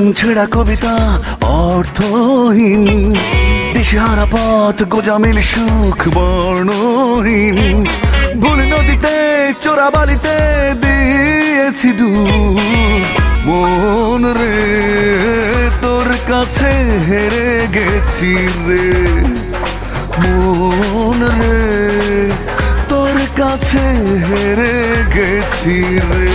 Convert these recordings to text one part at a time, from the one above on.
ছেঁড়া কবিতা অর্থহীন, দিশেহারা পথ গোজামিল সুখ বর্ণহীন। ভুল নদীতে চোরা বালিতে দিয়েছি ডুব। মন রে তোর কাছে হেরে গেছি রে, মন রে তোর কাছে হেরে গেছি রে।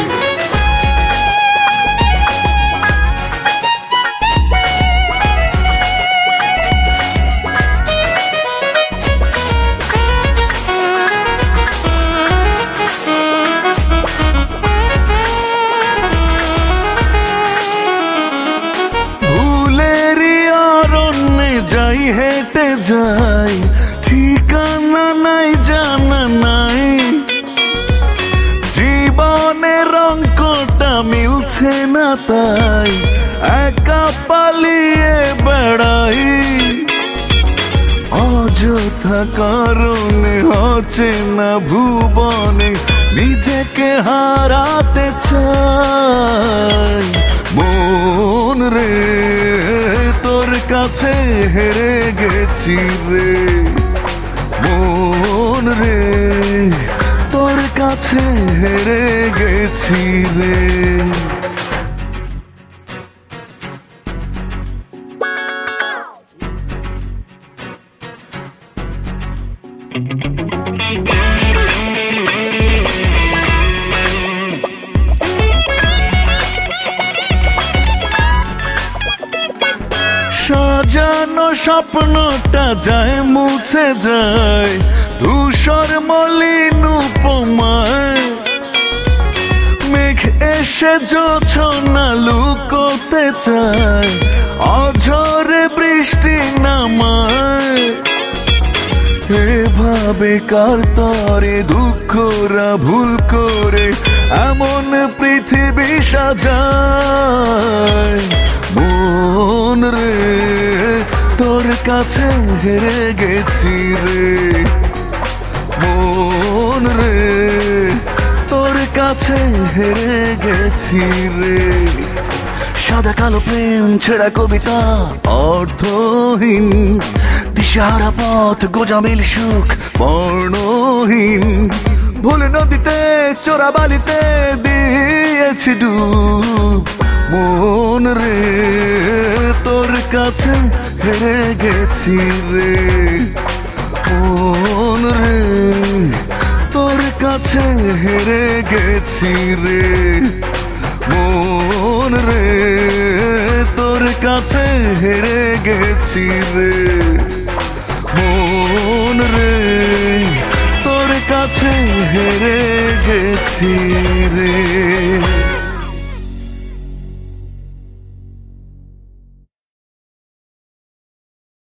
যাই হেঁটে যাই, ঠিকানা নাই জানা নাই, জীবনের অঙ্কটা মিলছে না তাই একা পালিয়ে বেড়াই। অযথা কারণে হচ্ছে না ভুবনে নিজেকে হারাতে চাই। মন রে তোর কাছে হেরে গেছি রে, মন রে তোর কাছে হেরে গেছি রে। সাজানো স্বপ্নটা যায় মুছে যায় ধূসর মলিন উপমায়। মেঘ এসে জোছনা লুকোতে চায়, অঝরে বৃষ্টি নামায়। এভাবে কার তরে দুঃখরা ভুল করে এমন পৃথিবী সাজায়। মন রে তোর কাছে হেরে গেছি রে, মন রে তোর কাছে হেরে গেছি রে। সাদা কালো প্রেম ছেঁড়া কবিতা অর্থহীন, দিশেহারা পথ গোজামিল সুখ বর্ণহীন। ভুল নদীতে চোরা বালিতে দিয়েছি ডুব। মন রে তোর কাছে হেরে গেছি রে, মন রে তোর কাছে হেরে গেছি রে, মন রে তোর কাছে হেরে গেছি রে, মন রে তোর কাছে হেরে গেছি রে।